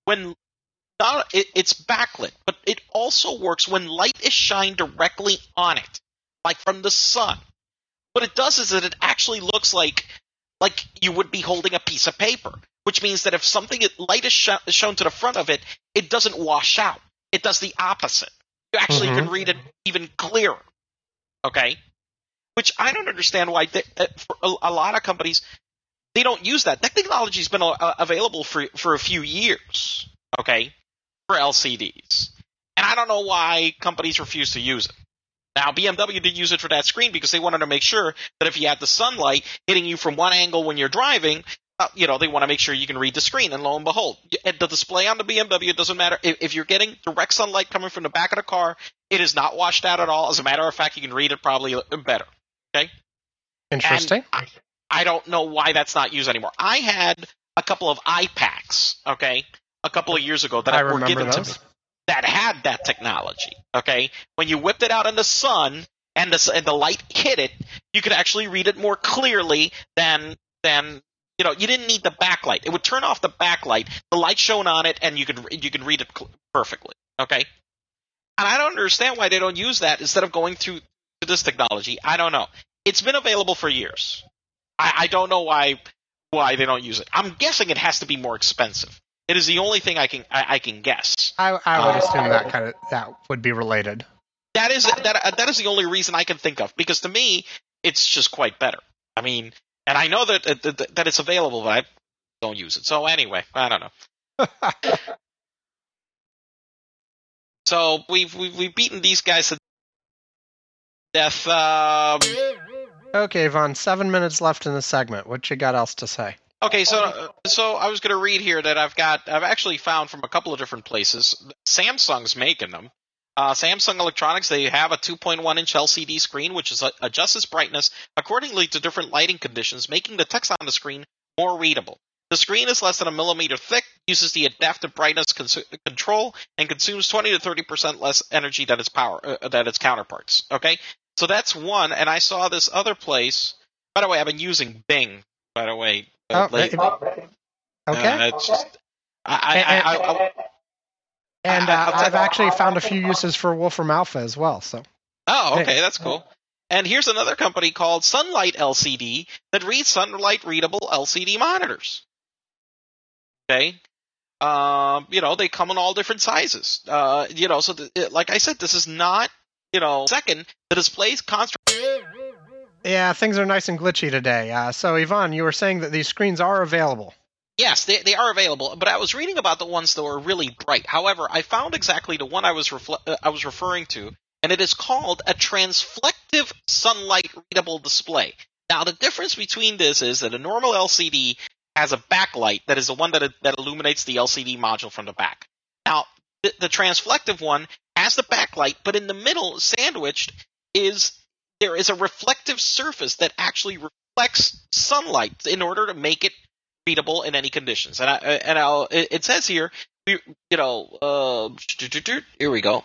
it's backlit, but it also works when light is shined directly on it, like from the sun. What it does is that it actually looks like you would be holding a piece of paper, which means that if light is shown to the front of it, it doesn't wash out. It does the opposite. You actually can read it even clearer. Okay? Which I don't understand why for a lot of companies, they don't use that. That technology's been available for a few years. Okay? For LCDs. And I don't know why companies refuse to use it. Now, BMW did use it for that screen because they wanted to make sure that if you had the sunlight hitting you from one angle when you're driving, they want to make sure you can read the screen. And lo and behold, the display on the BMW, it doesn't matter. If you're getting direct sunlight coming from the back of the car, it is not washed out at all. As a matter of fact, you can read it probably better. Okay? Interesting. I don't know why that's not used anymore. I had a couple of iPacks, okay, a couple of years ago that were given to me that had that technology. Okay, when you whipped it out in the sun and the light hit it, you could actually read it more clearly than you didn't need the backlight. It would turn off the backlight, the light shone on it, and you can read it perfectly. Okay, and I don't understand why they don't use that instead of going through to this technology. I don't know. It's been available for years. I don't know why they don't use it. I'm guessing it has to be more expensive. It is the only thing I can guess. I would assume that would be related. That is the only reason I can think of, because to me it's just quite better. I mean, and I know that it's available, but I don't use it. So anyway, I don't know. So we've beaten these guys to death. Okay, Vaughn, 7 minutes left in the segment. What you got else to say? Okay, so I was going to read here that I've actually found from a couple of different places. Samsung's making them. Samsung Electronics, they have a 2.1-inch LCD screen, which adjusts its brightness accordingly to different lighting conditions, making the text on the screen more readable. The screen is less than a millimeter thick, uses the adaptive brightness control, and consumes 20 to 30% less energy than its counterparts. Okay, so that's one. And I saw this other place. By the way, I've been using Bing. By the way. Okay. I've actually found a few uses for Wolfram Alpha as well. So. Oh, okay, that's cool. And here's another company called Sunlight LCD that reads sunlight readable LCD monitors. Okay, they come in all different sizes. So like I said, this is not, second, the display's construct. Yeah, things are nice and glitchy today. So, Yvonne, you were saying that these screens are available. Yes, they are available, but I was reading about the ones that were really bright. However, I found exactly the one I was referring to, and it is called a transflective sunlight readable display. Now, the difference between this is that a normal LCD has a backlight that is the one that illuminates the LCD module from the back. Now, the transflective one has the backlight, but in the middle, sandwiched, there is a reflective surface that actually reflects sunlight in order to make it readable in any conditions. It says here, here we go.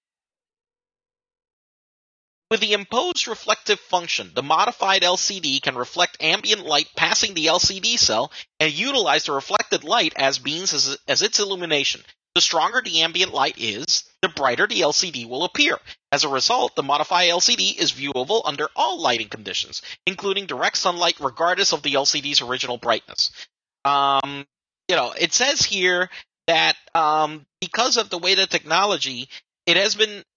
With the imposed reflective function, the modified LCD can reflect ambient light passing the LCD cell and utilize the reflected light as means as its illumination. The stronger the ambient light is, the brighter the LCD will appear. As a result, the modified LCD is viewable under all lighting conditions, including direct sunlight regardless of the LCD's original brightness. It says here that because of the way the technology, it has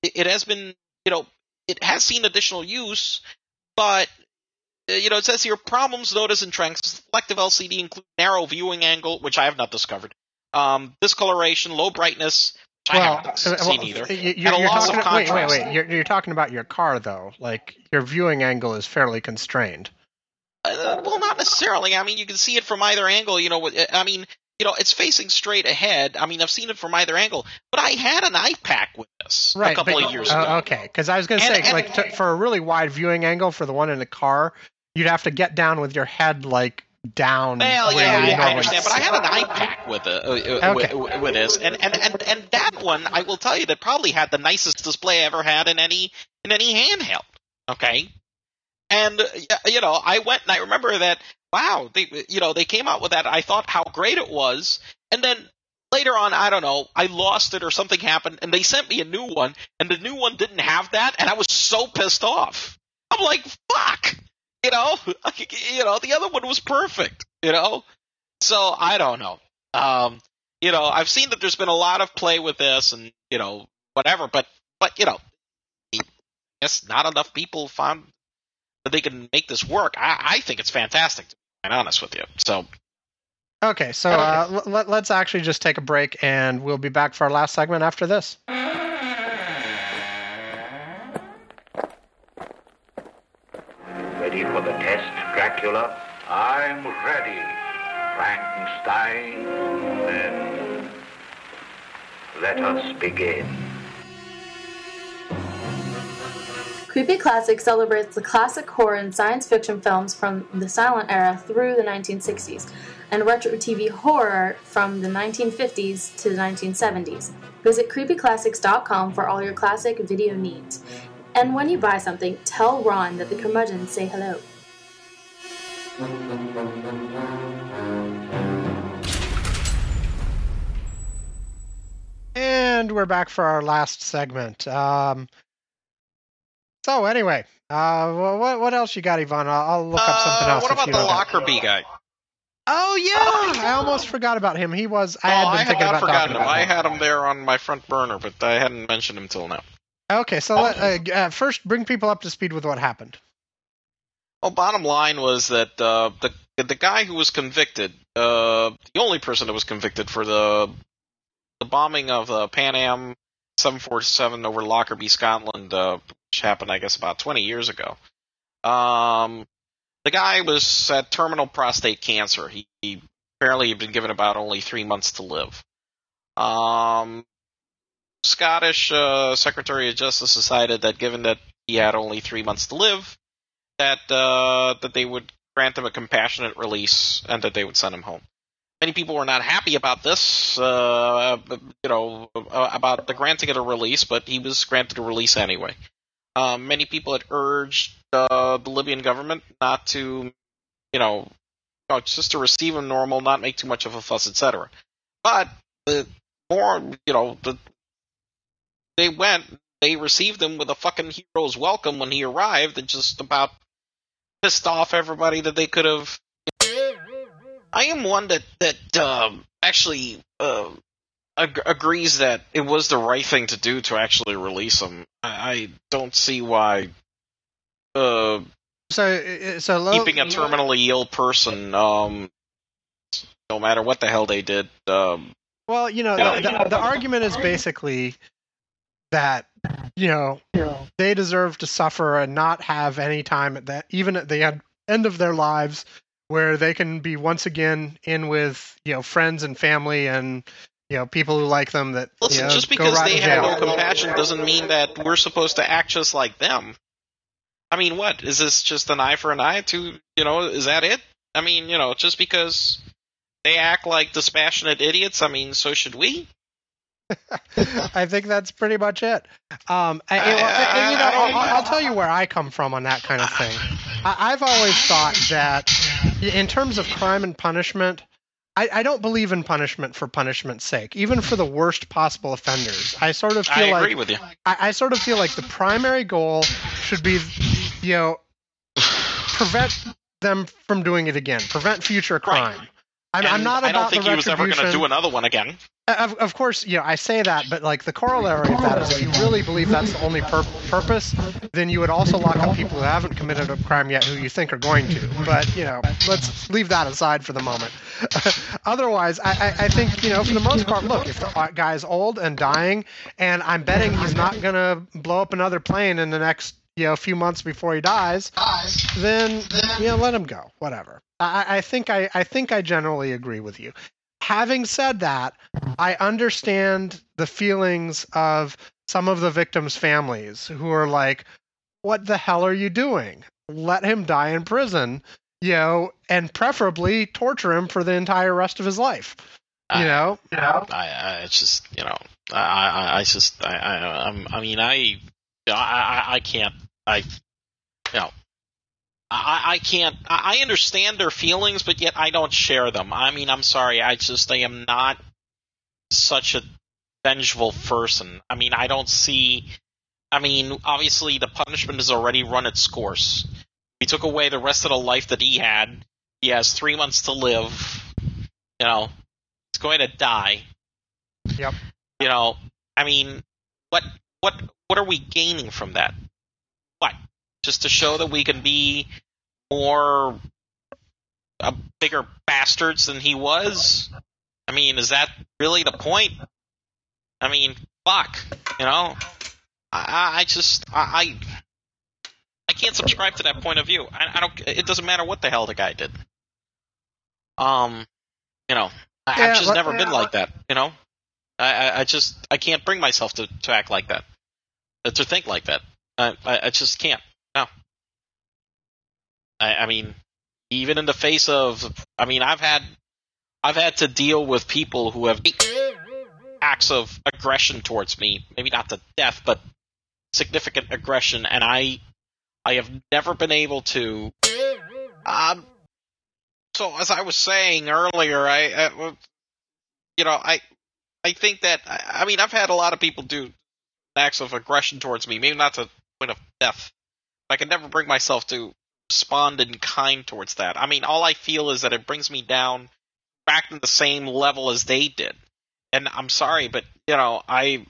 seen additional use, but it says here problems noticed in transflective LCD include narrow viewing angle, which I have not discovered, discoloration, low brightness, which I haven't seen either, and a loss of contrast. Wait. You're talking about your car, though. Like, your viewing angle is fairly constrained. Well, not necessarily. I mean, you can see it from either angle. It's facing straight ahead. I mean, I've seen it from either angle, but I had an iPack with this a couple of years ago. Okay, because I was going to say, for a really wide viewing angle for the one in the car, you'd have to get down with your head, down. Well, yeah, I understand, but I had an iPack with this, and that one, I will tell you, that probably had the nicest display I ever had in any handheld. Okay, and I went and I remember that. Wow, they came out with that. I thought how great it was, and then later on, I don't know, I lost it or something happened, and they sent me a new one, and the new one didn't have that, and I was so pissed off. I'm like, fuck. The other one was perfect, So, I don't know. I've seen that there's been a lot of play with this and, whatever, but I guess not enough people found that they can make this work. I think it's fantastic, to be quite honest with you. So. Okay, so let's actually just take a break, and we'll be back for our last segment after this. Ready for the test, Dracula? I'm ready, Frankenstein. Then let us begin. Creepy Classic celebrates the classic horror and science fiction films from the silent era through the 1960s, and retro TV horror from the 1950s to the 1970s. Visit creepyclassics.com for all your classic video needs. And when you buy something, tell Ron that the curmudgeons say hello. And we're back for our last segment. So anyway, what else you got, Yvonne? I'll look up something else. What about the Lockerbie guy? Oh yeah, I almost forgot about him. He was. I had been thinking about talking about him. I had him there on my front burner, but I hadn't mentioned him till now. Okay, so first bring people up to speed with what happened. Well, bottom line was that the guy who was convicted, the only person that was convicted for the bombing of the Pan Am 747 over Lockerbie, Scotland, which happened, I guess, about 20 years ago. The guy was at terminal prostate cancer. He apparently had been given about only 3 months to live. Scottish Secretary of Justice decided that given that he had only 3 months to live, that they would grant him a compassionate release and that they would send him home. Many people were not happy about this, about the granting of a release, but he was granted a release anyway. Many people had urged the Libyan government not to, just to receive him normal, not make too much of a fuss, etc. But they received him with a fucking hero's welcome when he arrived, and just about pissed off everybody that they could have. I am one that actually agrees that it was the right thing to do to actually release him. I don't see why. So keeping a terminally ill person, no matter what the hell they did. The argument is basically that they deserve to suffer and not have any time even at the end of their lives where they can be once again in with, friends and family and, people who like them that, Listen, just go because rot they in have jail. no compassion doesn't mean that we're supposed to act just like them. I mean, what? Is this just an eye for an eye? Is that it? I mean, just because they act like dispassionate idiots, I mean, so should we? I think that's pretty much it. I'll tell you where I come from on that kind of thing. I've always thought that in terms of crime and punishment, I don't believe in punishment for punishment's sake, even for the worst possible offenders. I sort of feel I agree with you. I sort of feel like the primary goal should be, prevent them from doing it again, prevent future crime. Right. I'm not about I don't think the he was ever going to retribution. do another one again. Of course, I say that, but like the corollary of that is if you really believe that's the only purpose, then you would also lock up people who haven't committed a crime yet who you think are going to. But, let's leave that aside for the moment. Otherwise, I think, for the most part, look, if the guy's old and dying, and I'm betting he's not going to blow up another plane in the next, few months before he dies, then, let him go. Whatever. I think I generally agree with you. Having said that, I understand the feelings of some of the victims' families who are like, what the hell are you doing? Let him die in prison, and preferably torture him for the entire rest of his life. I can't. I understand their feelings, but yet I don't share them. I mean, I'm sorry. I am not such a vengeful person. I mean, I don't see. I mean, obviously, the punishment has already run its course. We took away the rest of the life that he had. He has 3 months to live. He's going to die. Yep. I mean, what are we gaining from that? What? Just to show that we can be bigger bastards than he was? I mean, is that really the point? I mean, fuck, I can't subscribe to that point of view. I don't. It doesn't matter what the hell the guy did. I've just never been like that. I can't bring myself to act like that, to think like that. I just can't. No. I mean, even in the face of, I've had to deal with people who have acts of aggression towards me. Maybe not to death, but significant aggression, and I have never been able to. So as I was saying earlier, I think that I've had a lot of people do acts of aggression towards me. Maybe not to the point of death. I can never bring myself to respond in kind towards that. I mean, all I feel is that it brings me down back to the same level as they did. And I'm sorry, but I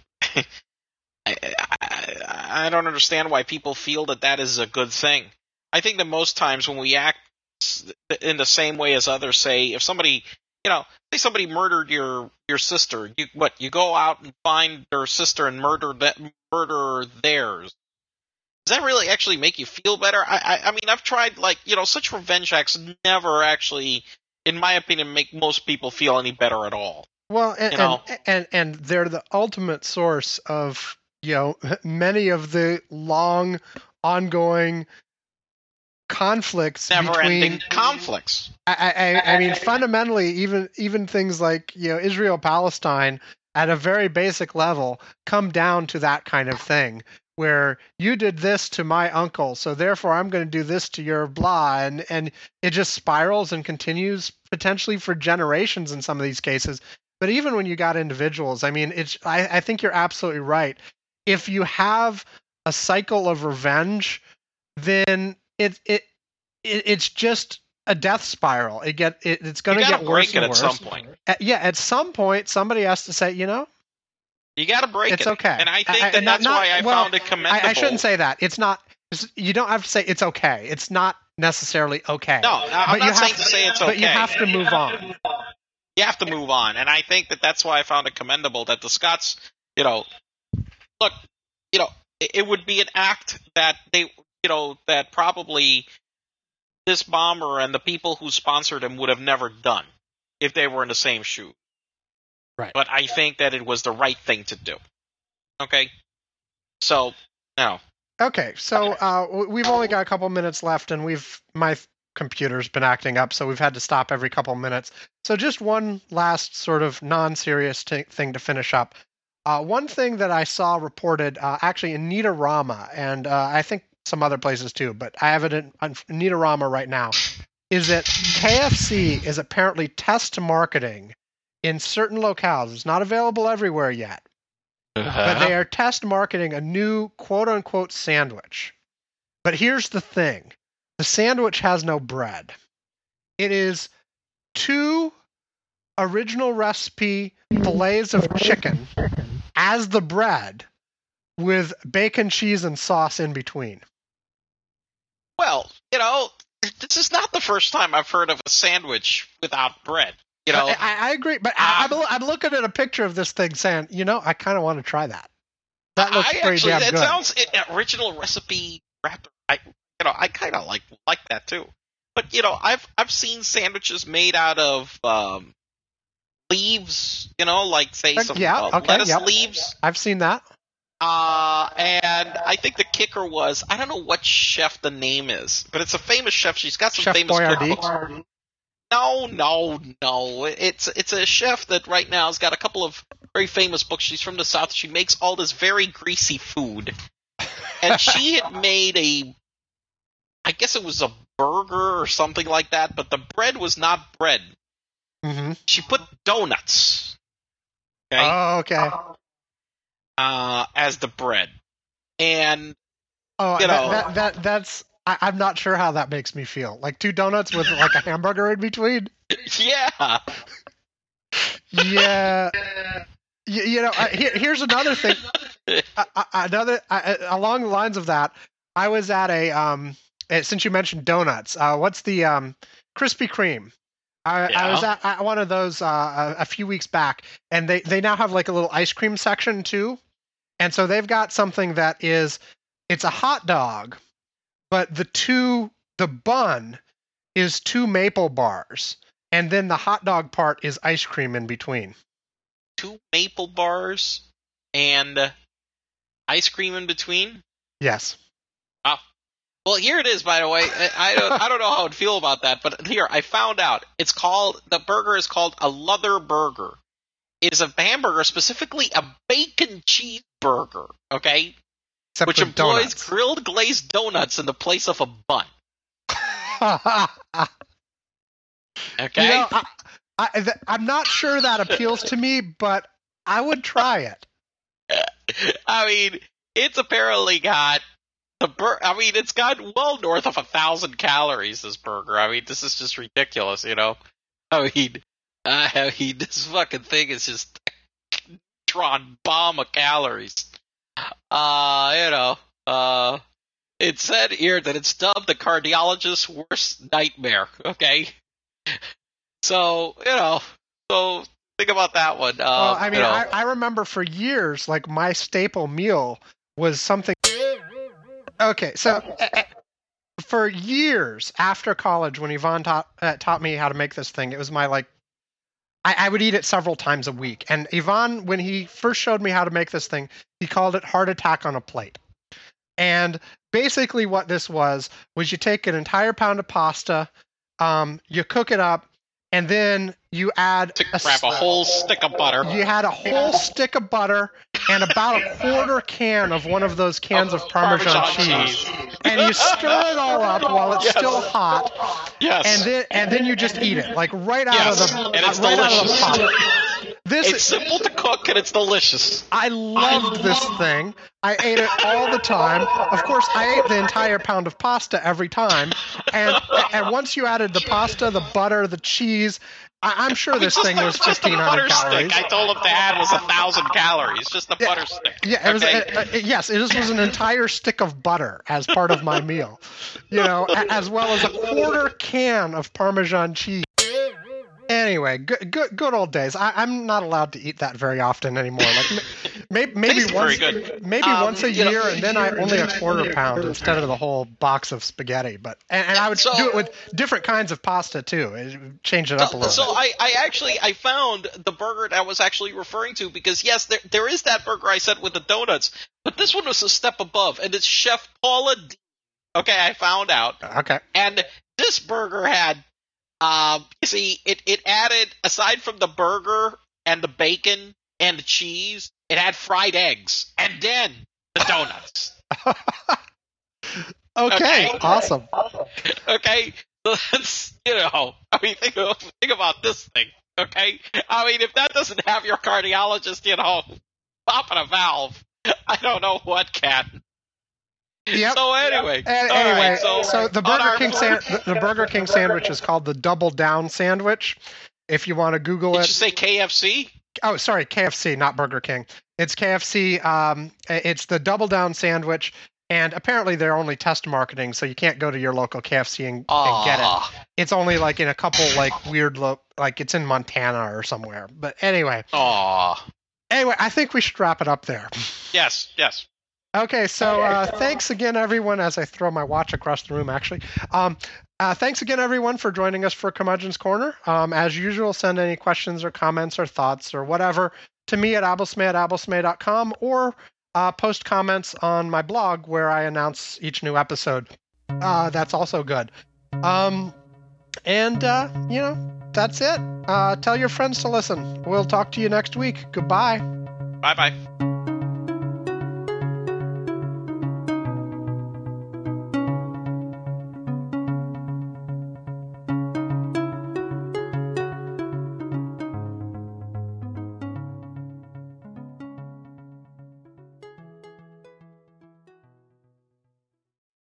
don't understand why people feel that is a good thing. I think that most times when we act in the same way as others, say if somebody, say somebody murdered your sister, you go out and find their sister and murder theirs. Does that really actually make you feel better? I mean, I've tried, such revenge acts never actually, in my opinion, make most people feel any better at all. Well, and they're the ultimate source of, many of the long, ongoing conflicts. Never-ending conflicts. I mean, fundamentally, even things like, Israel-Palestine, at a very basic level, come down to that kind of thing, where you did this to my uncle, so therefore I'm going to do this to your blah, and it just spirals and continues potentially for generations in some of these cases. But even when you got individuals, I mean, I think you're absolutely right. If you have a cycle of revenge, then it's just a death spiral. It's going to get worse and worse. At some point. At some point, somebody has to say, you got to break it. It's okay. And I think that's why I found it commendable. I shouldn't say that. It's not. You don't have to say it's okay. It's not necessarily okay. No, I'm not saying to say it's okay. But you have to move on. You have to move on. And I think that's why I found it commendable that the Scots, look, it would be an act that they, that probably this bomber and the people who sponsored him would have never done if they were in the same shoe. Right. But I think that it was the right thing to do. Okay? So, no. Okay, so we've only got a couple minutes left, and my computer's been acting up, so we've had to stop every couple minutes. So just one last sort of non-serious thing to finish up. One thing that I saw reported, actually in Neatorama, and I think some other places too, but I have it in Neatorama right now, is that KFC is apparently test marketing in certain locales. It's not available everywhere yet. But they are test marketing a new quote-unquote sandwich. But here's the thing. The sandwich has no bread. It is 2 original recipe fillets of chicken as the bread with bacon, cheese, and sauce in between. Well, this is not the first time I've heard of a sandwich without bread. I agree, but I'm looking at a picture of this thing saying, I kind of want to try that. That looks pretty damn good. It sounds original recipe wrapper. I kind of like that too. But I've seen sandwiches made out of leaves. Like say some lettuce leaves. I've seen that. And I think the kicker was, I don't know what chef the name is, but it's a famous chef. She's got some Chef famous Boyardee? cookbooks. No. It's a chef that right now has got a couple of very famous books. She's from the South. She makes all this very greasy food. And she had made I guess it was a burger or something like that, but the bread was not bread. Mm-hmm. She put donuts. Okay? Oh, okay. As the bread. And, that's... I'm not sure how that makes me feel. Like 2 donuts with like a hamburger in between? Yeah. Yeah. Here's another thing. Along the lines of that, I was at since you mentioned donuts, what's the Krispy Kreme? I was at one of those a few weeks back, and they now have like a little ice cream section too. And so they've got something that it's a hot dog, but the bun is 2 maple bars, and then the hot dog part is ice cream in between. 2 maple bars and ice cream in between? Yes. Well, here it is, by the way. I don't know how I'd feel about that, but here, I found out. The burger is called a leather burger. It is a hamburger, specifically a bacon cheeseburger, okay? Except which employs grilled glazed donuts in the place of a bun. Okay? I'm not sure that appeals to me, but I would try it. I mean, it's apparently got it's got well north of 1,000 calories, this burger. I mean, this is just ridiculous, I mean, this fucking thing is just a neutron bomb of calories. It said here that it's dubbed the cardiologist's worst nightmare, okay? So think about that one. Well, I mean, I remember for years, like, my staple meal was something... Okay, so for years after college, when Yvonne taught me how to make this thing, it was my, I would eat it several times a week. And Yvonne, when he first showed me how to make this thing, he called it heart attack on a plate. And basically what this was you take an entire pound of pasta, you cook it up, and then you add a whole stick of butter. You had a whole stick of butter and about a quarter can of one of those cans of Parmesan cheese. And you stir it all up while it's still hot. Yes. And then you just eat it, like right out of the pot. It's simple to cook and it's delicious. I loved this thing. I ate it all the time. Of course, I ate the entire pound of pasta every time. And once you added the pasta, the butter, the cheese, I'm sure this thing was 1,500 calories. I told him to add was 1,000 calories, just the butter stick. Yeah, it was. Yes, this was an entire stick of butter as part of my meal, as well as a quarter can of Parmesan cheese. Anyway, good old days. I'm not allowed to eat that very often anymore. Like maybe once, once a year, and then I only a quarter pound instead of the whole box of spaghetti. But and I would do it with different kinds of pasta too. Change it up a little. So I found the burger that I was actually referring to because yes, there is that burger I said with the donuts, but this one was a step above, and it's Chef Paula Deen. Okay, I found out. Okay, and this burger had. You see, it added, aside from the burger and the bacon and the cheese, it had fried eggs and then the donuts. Okay, awesome. Okay, so that's, I mean, think about this thing, okay? I mean, if that doesn't have your cardiologist, popping a valve, I don't know what can. Yep. So anyway, so the Burger King sandwich is called the Double Down sandwich. If you want to Google it. Did you say KFC? Oh, sorry, KFC, not Burger King. It's KFC. It's the Double Down sandwich, and apparently they're only test marketing, so you can't go to your local KFC and get it. It's only like in a couple like weird like it's in Montana or somewhere. But anyway. Anyway, I think we should wrap it up there. Yes. Okay, so thanks again, everyone, as I throw my watch across the room, actually. Thanks again, everyone, for joining us for Curmudgeon's Corner. As usual, send any questions or comments or thoughts or whatever to me at abblesmay@abblesmay.com or post comments on my blog where I announce each new episode. That's also good. That's it. Tell your friends to listen. We'll talk to you next week. Goodbye. Bye-bye.